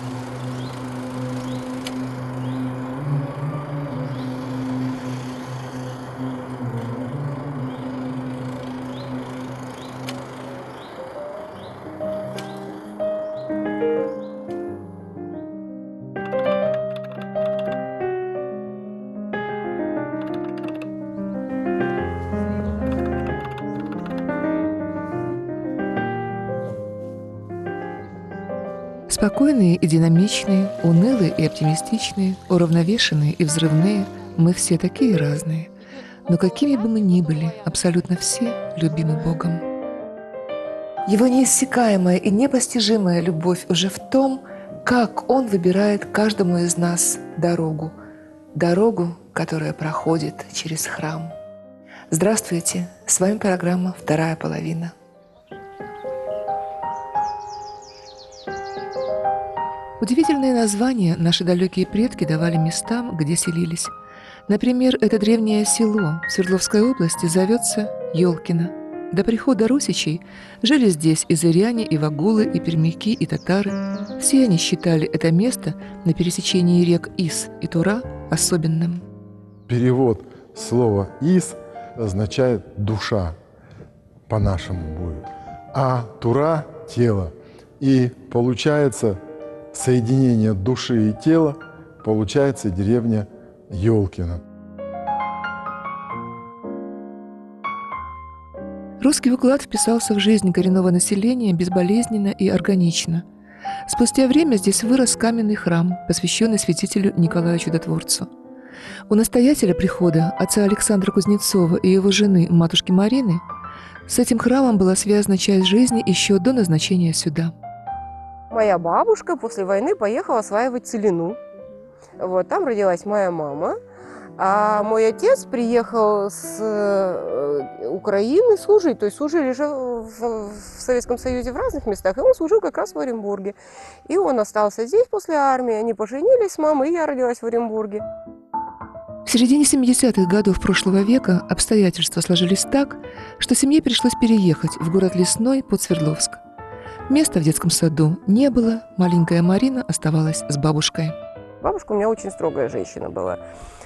Спокойные и динамичные, унылые и оптимистичные, уравновешенные и взрывные, мы все такие разные. Но какими бы мы ни были, абсолютно все любимы Богом. Его неиссякаемая и непостижимая любовь уже в том, как Он выбирает каждому из нас дорогу. Дорогу, которая проходит через храм. Здравствуйте! С вами программа «Вторая половина». Удивительные названия наши далекие предки давали местам, где селились. Например, это древнее село в Свердловской области зовется Ёлкино. До прихода русичей жили здесь и зыряне, и вагулы, и пермяки, и татары. Все они считали это место на пересечении рек Ис и Тура особенным. Перевод слова «ис» означает «душа», по-нашему будет, а «тура» — «тело». И получается соединение души и тела, получается деревня Ёлкино. Русский уклад вписался в жизнь коренного населения безболезненно и органично. Спустя время здесь вырос каменный храм, посвященный святителю Николаю Чудотворцу. У настоятеля прихода, отца Александра Кузнецова и его жены, матушки Марины, с этим храмом была связана часть жизни еще до назначения сюда. Моя бабушка после войны поехала осваивать Целину. Вот, там родилась моя мама. А мой отец приехал с Украины служить. То есть служили же в Советском Союзе в разных местах. И он служил как раз в Оренбурге. И он остался здесь после армии. Они поженились с мамой, и я родилась в Оренбурге. В середине 70-х годов прошлого века обстоятельства сложились так, что семье пришлось переехать в город Лесной под Свердловск. Места в детском саду не было, маленькая Марина оставалась с бабушкой. Бабушка у меня очень строгая женщина была.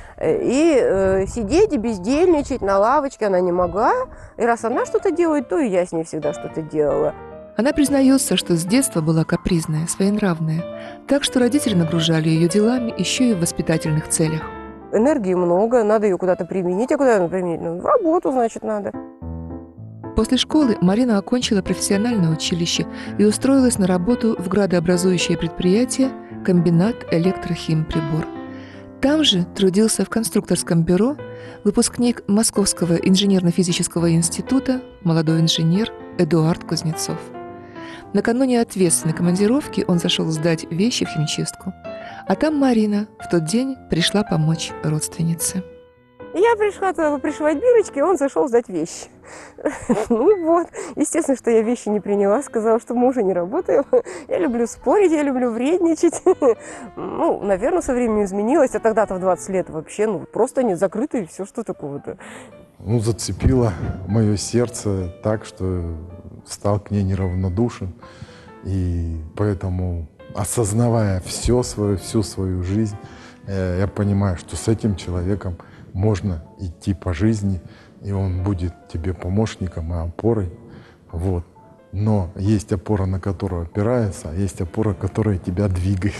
И сидеть и бездельничать на лавочке она не могла. И раз она что-то делает, то и я с ней всегда что-то делала. Она признается, что с детства была капризная, своенравная, так что родители нагружали ее делами еще и в воспитательных целях. Энергии много, надо ее куда-то применить. А куда ее применить? Ну, в работу, значит, надо. После школы Марина окончила профессиональное училище и устроилась на работу в градообразующее предприятие «Комбинат электрохимприбор». Там же трудился в конструкторском бюро выпускник Московского инженерно-физического института, молодой инженер Эдуард Кузнецов. Накануне ответственной командировки он зашел сдать вещи в химчистку, а там Марина в тот день пришла помочь родственнице. Я пришла туда пришивать бирочки, он зашел сдать вещи. Ну вот, естественно, что я вещи не приняла, сказала, что мы уже не работаем. Я люблю спорить, я люблю вредничать. Ну, наверное, со временем изменилось, а тогда-то в 20 лет вообще, ну, просто они закрыты, и все, что такого-то. Ну, зацепило мое сердце так, что стал к ней неравнодушен. И поэтому, осознавая всю свою жизнь, я понимаю, что с этим человеком можно идти по жизни, и он будет тебе помощником и опорой. Вот. Но есть опора, на которую опирается, а есть опора, которая тебя двигает.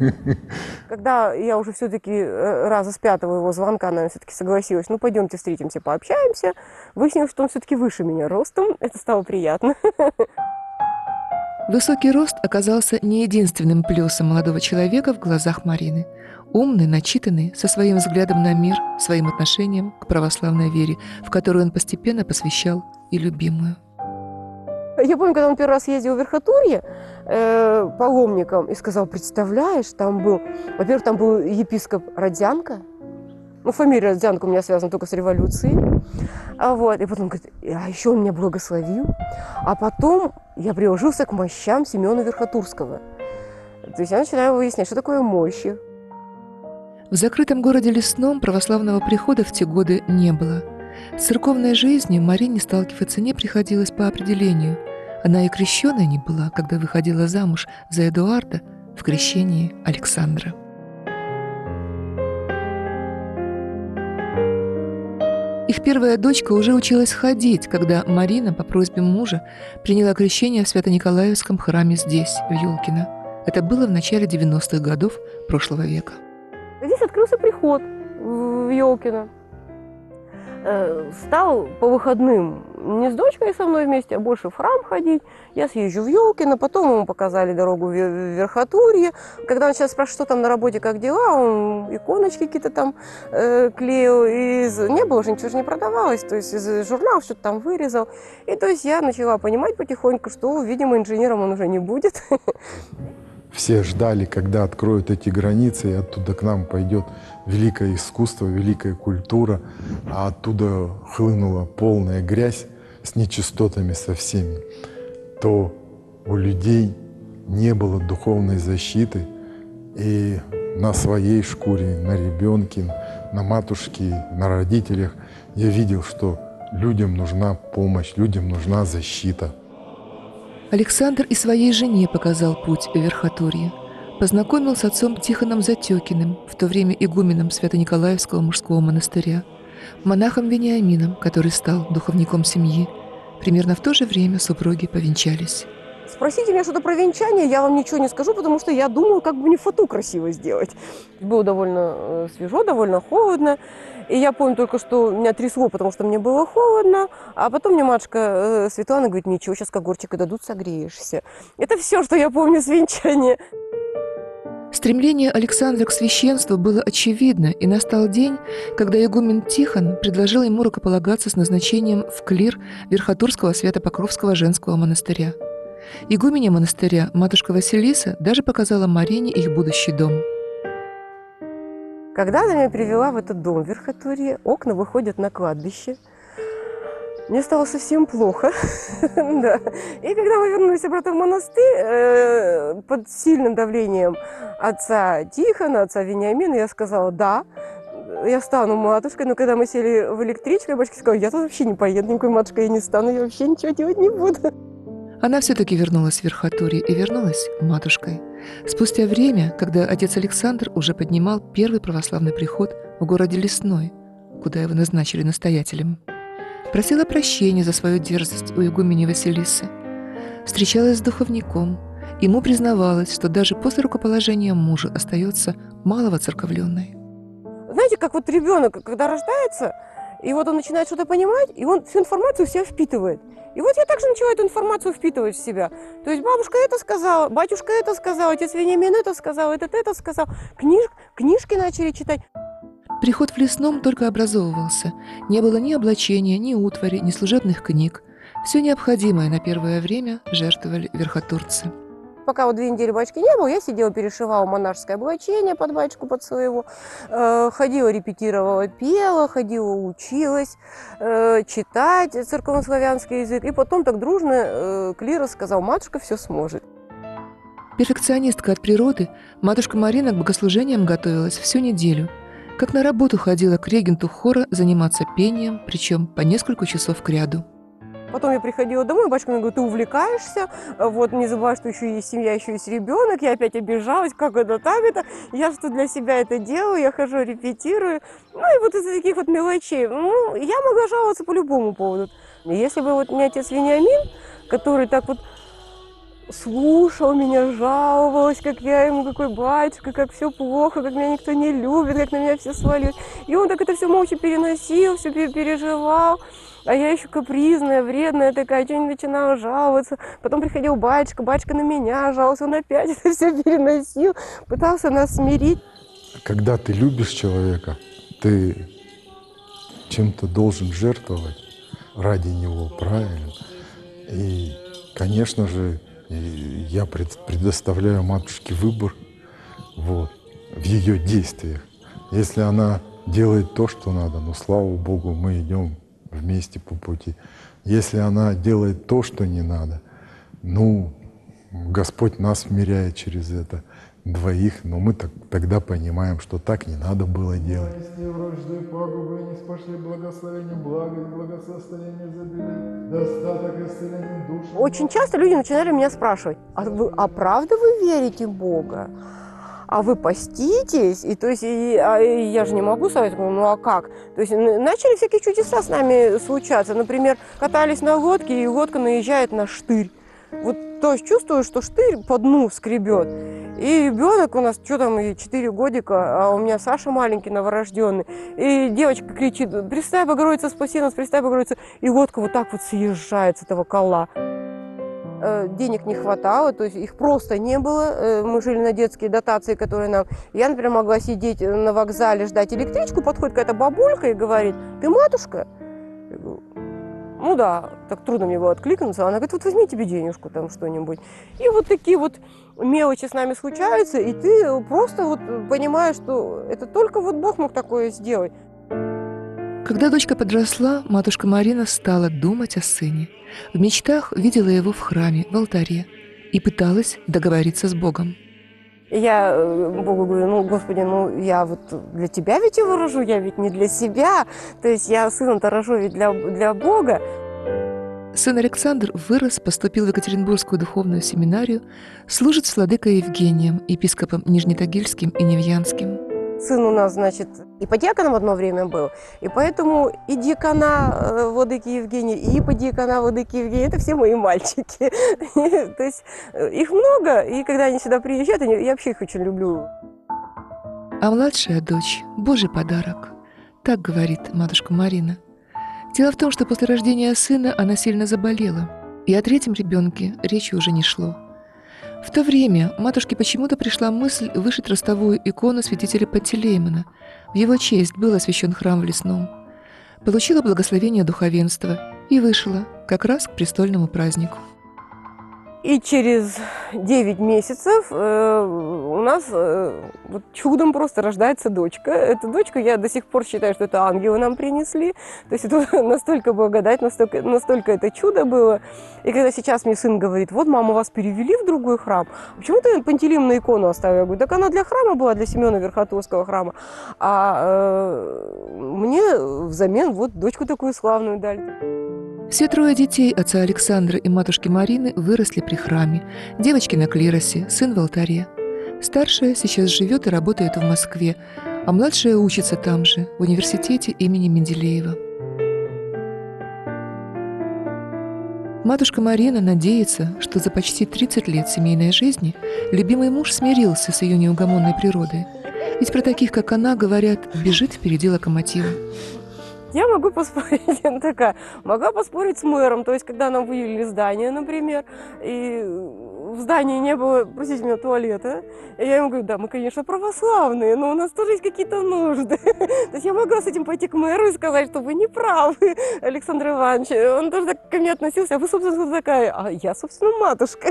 Когда я уже все-таки раза с пятого его звонка, наверное, все-таки согласилась, ну, пойдемте встретимся, пообщаемся, выяснилось, что он все-таки выше меня ростом, это стало приятно. Высокий рост оказался не единственным плюсом молодого человека в глазах Марины. Умный, начитанный, со своим взглядом на мир, своим отношением к православной вере, в которую он постепенно посвящал и любимую. Я помню, когда он первый раз ездил в Верхотурье паломником и сказал, представляешь, там был, во-первых, там был епископ Родзянко, ну, фамилия Родзянко у меня связана только с революцией, вот, и потом говорит, а еще он меня благословил, а потом я приложился к мощам Семена Верхотурского. То есть я начинаю выяснять, что такое мощи. В закрытом городе Лесном православного прихода в те годы не было. С церковной жизнью Марине сталкиваться не приходилось по определению. Она и крещеной не была, когда выходила замуж за Эдуарда, в крещении Александра. Их первая дочка уже училась ходить, когда Марина по просьбе мужа приняла крещение в Свято-Николаевском храме здесь, в Ёлкино. Это было в начале 90-х годов прошлого века. Здесь открылся приход в Ёлкино. Стал по выходным не с дочкой со мной вместе, а больше в храм ходить. Я съезжу в Ёлкино, потом ему показали дорогу в Верхотурье. Когда он сейчас спрашивает, что там на работе, как дела, он иконочки какие-то там клеил. Не было же, ничего же не продавалось, то есть из журнала что-то там вырезал. И то есть я начала понимать потихоньку, что, видимо, инженером он уже не будет. Все ждали, когда откроют эти границы, и оттуда к нам пойдет великое искусство, великая культура, а оттуда хлынула полная грязь с нечистотами со всеми, то у людей не было духовной защиты, и на своей шкуре, на ребенке, на матушке, на родителях я видел, что людям нужна помощь, людям нужна защита. Александр и своей жене показал путь в Верхотурье. Познакомил с отцом Тихоном Затекиным, в то время игуменом Свято-Николаевского мужского монастыря, монахом Вениамином, который стал духовником семьи. Примерно в то же время супруги повенчались. Спросите меня что-то про венчание, я вам ничего не скажу, потому что я думаю, как бы мне фату красиво сделать. Было довольно свежо, довольно холодно. И я помню только, что меня трясло, потому что мне было холодно. А потом мне матушка Светлана говорит, ничего, сейчас когорчика дадут, согреешься. Это все, что я помню с венчания. Стремление Александра к священству было очевидно, и настал день, когда игумен Тихон предложил ему рукополагаться с назначением в клир Верхотурского Свято-Покровского женского монастыря. Игуменя монастыря, матушка Василиса, даже показала Марине их будущий дом. Когда она меня привела в этот дом в Верхотурье, окна выходят на кладбище. Мне стало совсем плохо. Да. И когда мы вернулись обратно в монастырь, под сильным давлением отца Тихона, отца Вениамина, я сказала, да, я стану матушкой. Но когда мы сели в электричку, батюшка сказал, я тут вообще не поеду, никакой матушкой я не стану, я вообще ничего делать не буду. Она все-таки вернулась в Верхотурье и вернулась матушкой. Спустя время, когда отец Александр уже поднимал первый православный приход в городе Лесной, куда его назначили настоятелем, просила прощения за свою дерзость у игумени Василисы. Встречалась с духовником. Ему признавалась, что даже после рукоположения мужа остается мало воцерковленной. Знаете, как вот ребенок, когда рождается, и вот он начинает что-то понимать, и он всю информацию в себя впитывает. И вот я также начала эту информацию впитывать в себя. То есть бабушка это сказала, батюшка это сказал, отец Вениамин это сказал, этот это сказал. Книжки начали читать. Приход в Лесном только образовывался. Не было ни облачения, ни утвари, ни служебных книг. Все необходимое на первое время жертвовали верхотурцы. Пока вот 2 недели батюшки не было, я сидела, перешивала монашеское облачение под батюшку, под своего. Ходила, репетировала, пела, ходила, училась читать церковнославянский язык. И потом так дружно клирос сказал, матушка все сможет. Перфекционистка от природы, матушка Марина к богослужениям готовилась всю неделю. Как на работу ходила к регенту хора заниматься пением, причем по несколько часов кряду. Потом я приходила домой, батюшка мне говорит, ты увлекаешься, вот не забывай, что еще есть семья, еще есть ребенок. Я опять обижалась, как это так это. Я что для себя это делаю, я хожу, репетирую. Ну и вот из-за таких вот мелочей. Ну, я могла жаловаться по любому поводу. Если бы вот не отец Вениамин, который так вот слушал меня, жаловалась, как я ему, какой батюшка, как все плохо, как меня никто не любит, как на меня все свалилось. И он так это все молча переносил, все переживал. А я еще капризная, вредная такая, что-нибудь начинала жаловаться. Потом приходил батюшка на меня жаловался, он опять это все переносил, пытался нас смирить. Когда ты любишь человека, ты чем-то должен жертвовать ради него, правильно? И, конечно же, я предоставляю матушке выбор в ее действиях. Если она делает то, что надо, ну, слава Богу, мы идем вместе по пути. Если она делает то, что не надо, ну, Господь нас смиряет через это. двоих, но мы тогда понимаем, что так не надо было делать. Очень часто люди начинали меня спрашивать: а правда вы верите в Бога? А вы поститесь? И то есть я же не могу сказать, ну а как? То есть начали всякие чудеса с нами случаться. Например, катались на лодке, и лодка наезжает на штырь. Вот, то есть чувствую, что штырь по дну скребет. И ребенок у нас, что там, ей 4 годика, а у меня Саша маленький, новорожденный. И девочка кричит: «Пресвятая Богородица, спаси нас, Пресвятая Богородица!» И лодка вот так вот съезжает с этого кола. Денег не хватало, то есть их просто не было. Мы жили на детские дотации, которые нам... Я, например, могла сидеть на вокзале, ждать электричку, подходит какая-то бабулька и говорит: «Ты матушка?» Я говорю: «Ну да». Так трудно мне было откликнуться. Она говорит: «Вот возьми тебе денежку, там что-нибудь». И вот такие вот мелочи с нами случаются, и ты просто вот понимаешь, что это только вот Бог мог такое сделать. Когда дочка подросла, матушка Марина стала думать о сыне. В мечтах видела его в храме, в алтаре, и пыталась договориться с Богом. Я Богу говорю: «Ну, Господи, ну я вот для Тебя ведь его рожу, я ведь не для себя. То есть я сына-то рожу ведь для Бога». Сын Александр вырос, поступил в Екатеринбургскую духовную семинарию, служит с владыкой Евгением, епископом Нижнетагильским и Невьянским. Сын у нас, значит, и подьяконом одно время был, и поэтому и диакона владыки Евгения, и иподиакона владыки Евгения – это все мои мальчики. То есть их много, и когда они сюда приезжают, я вообще их очень люблю. А младшая дочь – Божий подарок. Так говорит матушка Марина. Дело в том, что после рождения сына она сильно заболела, и о третьем ребенке речи уже не шло. В то время матушке почему-то пришла мысль вышить ростовую икону святителя Пантелеймона. В его честь был освящен храм в Лесном. Получила благословение духовенства и вышла как раз к престольному празднику. И через 9 месяцев у нас вот чудом просто рождается дочка. Эта дочка, я до сих пор считаю, что это ангелы нам принесли. То есть это настолько благодать, настолько это чудо было. И когда сейчас мне сын говорит: «Вот, мама, вас перевели в другой храм, почему ты Пантелеймон на икону оставила?» Я говорю: «Так она для храма была, для Семена Верхотурского храма. А мне взамен вот дочку такую славную дали». Все трое детей отца Александра и матушки Марины выросли при храме. Девочки на клиросе, сын в алтаре. Старшая сейчас живет и работает в Москве, а младшая учится там же, в университете имени Менделеева. Матушка Марина надеется, что за почти 30 лет семейной жизни любимый муж смирился с ее неугомонной природой. Ведь про таких, как она, говорят, бежит впереди локомотива. Я могу поспорить, она такая, могла поспорить с мэром, то есть когда нам выделили здание, например, и в здании не было, простите меня, туалета, и я ему говорю: «Да, мы, конечно, православные, но у нас тоже есть какие-то нужды». То есть я могла с этим пойти к мэру и сказать, что вы не правы, Александр Иванович. Он тоже так ко мне относился: «А вы, собственно, кто такая?» «А я, собственно, матушка».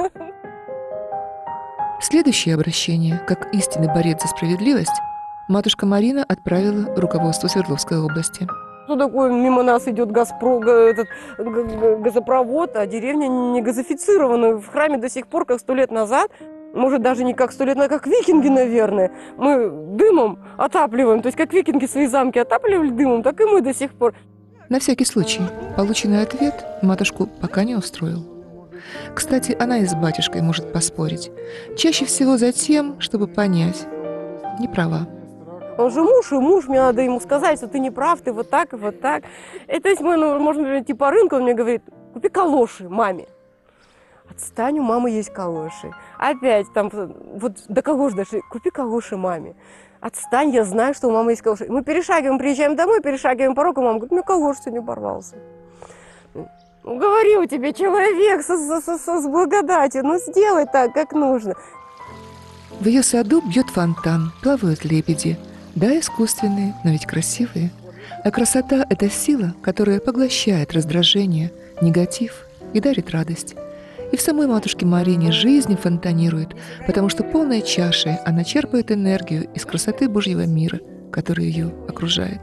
Следующее обращение, как истинный борец за справедливость, матушка Марина отправила руководству Свердловской области. Что такое, мимо нас идет газопровод, а деревня не газифицирована. В храме до сих пор, как 100 лет назад, может, даже не как 100 лет назад, как викинги, наверное, мы дымом отапливаем. То есть как викинги свои замки отапливали дымом, так и мы до сих пор. На всякий случай, полученный ответ матушку пока не устроил. Кстати, она и с батюшкой может поспорить. Чаще всего за тем, чтобы понять, не права. Он же муж, и муж, мне надо ему сказать, что ты не прав, ты вот так и вот так. И то есть мы можем идти по рынку, он мне говорит: «Купи калоши маме». Отстань, у мамы есть калоши. Опять там, вот до калош дошли: «Купи калоши маме». Отстань, я знаю, что у мамы есть калоши. Мы перешагиваем, приезжаем домой, перешагиваем порог, и мама говорит: «У меня калош сегодня порвался». Говорил тебе человек с благодатью, ну сделай так, как нужно. В ее саду бьет фонтан, плавают лебеди. Да, искусственные, но ведь красивые. А красота – это сила, которая поглощает раздражение, негатив и дарит радость. И в самой матушке Марине жизнь фонтанирует, потому что полной чашей она черпает энергию из красоты Божьего мира, который ее окружает.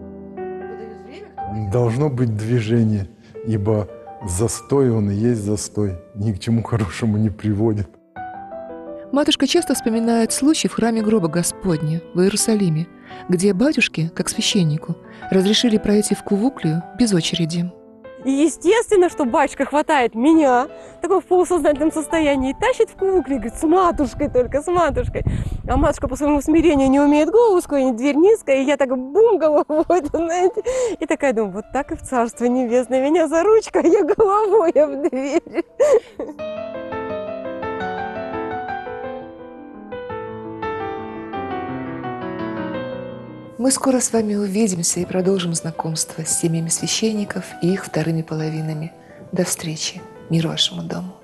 Должно быть движение, ибо застой он и есть застой, ни к чему хорошему не приводит. Матушка часто вспоминает случай в храме гроба Господня в Иерусалиме, где батюшке, как священнику, разрешили пройти в Кувуклию без очереди. И естественно, что батюшка хватает меня, такой в полусознательном состоянии, и тащит в Кувуклию, говорит, с матушкой только, с матушкой. А матушка по своему смирению не умеет голову склонить, дверь низкая, и я так бум головой, знаете. И такая думаю, вот так и в Царство Небесное. Меня за ручку, а я головой в дверь. Мы скоро с вами увидимся и продолжим знакомство с семьями священников и их вторыми половинами. До встречи. Мир вашему дому.